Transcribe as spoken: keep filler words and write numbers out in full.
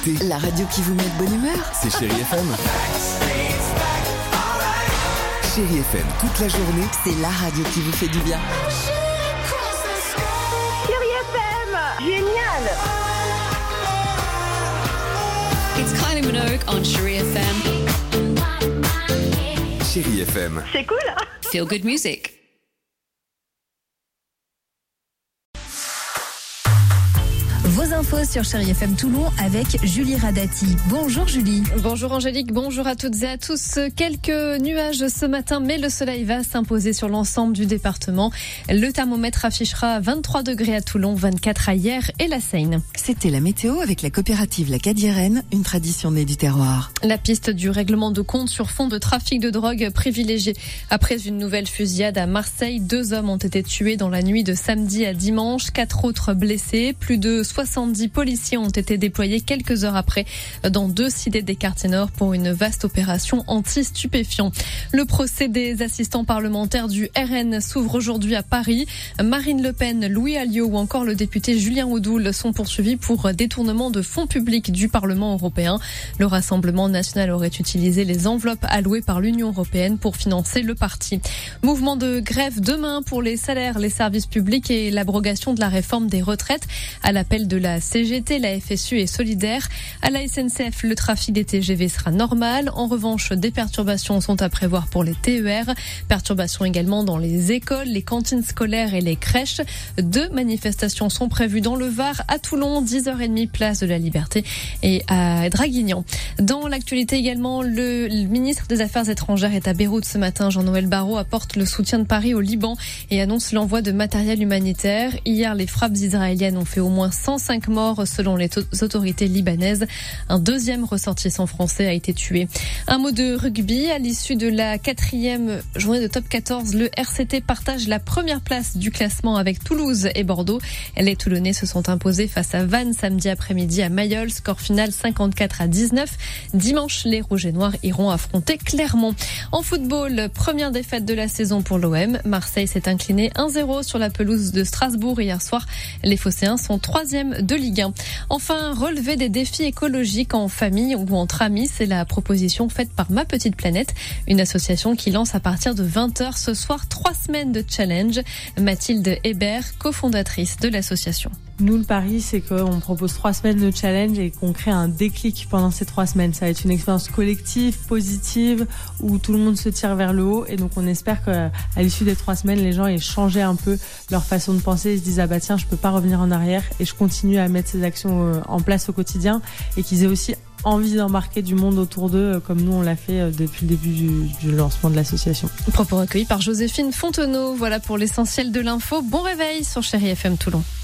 écoutez la radio qui vous met de bonne humeur. C'est Chérie F M. Chérie F M, toute la journée. C'est la radio qui vous fait du bien. Chérie F M, génial. It's Kylie Minogue on Chérie F M. Chérie F M. C'est cool. Feel good music. Vos infos sur Chérie F M Toulon avec Julie Radati. Bonjour Julie. Bonjour Angélique, bonjour à toutes et à tous. Quelques nuages ce matin, mais le soleil va s'imposer sur l'ensemble du département. Le thermomètre affichera vingt-trois degrés à Toulon, vingt-quatre à Hyères et la Seine. C'était la météo avec la coopérative La Cadiérenne, une tradition née du terroir. La piste du règlement de compte sur fond de trafic de drogue privilégié. Après une nouvelle fusillade à Marseille, deux hommes ont été tués dans la nuit de samedi à dimanche, quatre autres blessés, plus de soixante-dix policiers ont été déployés quelques heures après dans deux cités des quartiers nord pour une vaste opération anti-stupéfiants. Le procès des assistants parlementaires du R N s'ouvre aujourd'hui à Paris. Marine Le Pen, Louis Alliot ou encore le député Julien Audoul sont poursuivis pour détournement de fonds publics du Parlement européen. Le Rassemblement national aurait utilisé les enveloppes allouées par l'Union européenne pour financer le parti. Mouvement de grève demain pour les salaires, les services publics et l'abrogation de la réforme des retraites. À l'appel de la C G T, la F S U est solidaire. À la S N C F, le trafic des T G V sera normal. En revanche, des perturbations sont à prévoir pour les T E R. Perturbations également dans les écoles, les cantines scolaires et les crèches. Deux manifestations sont prévues dans le Var, à Toulon, dix heures trente, place de la Liberté, et à Draguignan. Dans l'actualité également, le, le ministre des Affaires étrangères est à Beyrouth ce matin. Jean-Noël Barrot apporte le soutien de Paris au Liban et annonce l'envoi de matériel humanitaire. Hier, les frappes israéliennes ont fait au moins cent cinq morts selon les autorités libanaises. Un deuxième ressortissant français a été tué. Un mot de rugby. À l'issue de la quatrième journée de top quatorze, le R C T partage la première place du classement avec Toulouse et Bordeaux. Les Toulonnais se sont imposés face à Vannes samedi après-midi à Mayol. Score final cinquante-quatre à dix-neuf. Dimanche, les Rouges et Noirs iront affronter Clermont. En football, première défaite de la saison pour l'O M. Marseille s'est incliné un zéro sur la pelouse de Strasbourg hier soir. Les Phocéens sont troisième de Ligue un. Enfin, relever des défis écologiques en famille ou entre amis, c'est la proposition faite par Ma Petite Planète, une association qui lance à partir de vingt heures ce soir trois semaines de challenge. Mathilde Hébert, cofondatrice de l'association. Nous, le pari, c'est qu'on propose trois semaines de challenge et qu'on crée un déclic pendant ces trois semaines. Ça va être une expérience collective, positive, où tout le monde se tire vers le haut. Et donc, on espère qu'à l'issue des trois semaines, les gens aient changé un peu leur façon de penser et se disent « Ah bah tiens, je peux pas revenir en arrière et je continue à mettre ces actions en place au quotidien » et qu'ils aient aussi envie d'embarquer du monde autour d'eux, comme nous on l'a fait depuis le début du, du lancement de l'association. Propos recueillis par Joséphine Fontenot. Voilà pour l'essentiel de l'info. Bon réveil sur Chérie F M Toulon.